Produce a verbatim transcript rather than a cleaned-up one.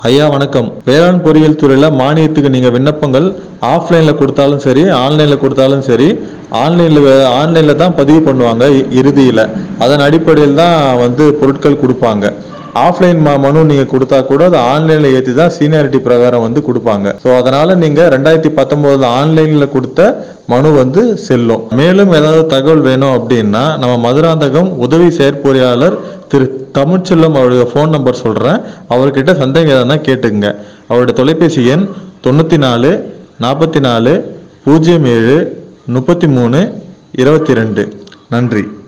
ஐயா வணக்கம். வேளாண் பொறியியல் துறையில மானியத்துக்கு நீங்க விண்ணப்பங்கள் ஆஃப்லைன்ல கொடுத்தாலும் சரி, ஆன்லைன்ல கொடுத்தாலும் சரி, ஆன்லைன்ல ஆன்லைன்ல தான் பதிவு பண்ணுவாங்க இ- இறுதியில. அதன் அடிப்படையில் தான் வந்து பொருட்கள் கொடுப்பாங்க. ஆஃப்லைன் மனு நீங்க கொடுத்தா கூட அது ஆன்லைன்ல ஏற்றி தான் சீனியாரிட்டி பிரகாரம் வந்து கொடுப்பாங்க. ஸோ அதனால நீங்க ரெண்டாயிரத்தி பத்தொன்பதுல ஆன்லைன்ல கொடுத்த மனு வந்து செல்லும். மேலும் ஏதாவது தகவல் வேணும் அப்படின்னா நம்ம மதுராந்தகம் உதவி செயற்பொறியாளர் திரு தமிழ்ச்செல்வம் அவருடைய ஃபோன் நம்பர் சொல்றேன். அவர்கிட்ட சந்தேகம் எதனா கேட்டுங்க. அவருடைய தொலைபேசி எண் தொண்ணூற்றி நாலு நாற்பத்தி நாலு பூஜ்ஜியம் ஏழு முப்பத்தி மூணு இருபத்தி ரெண்டு. நன்றி.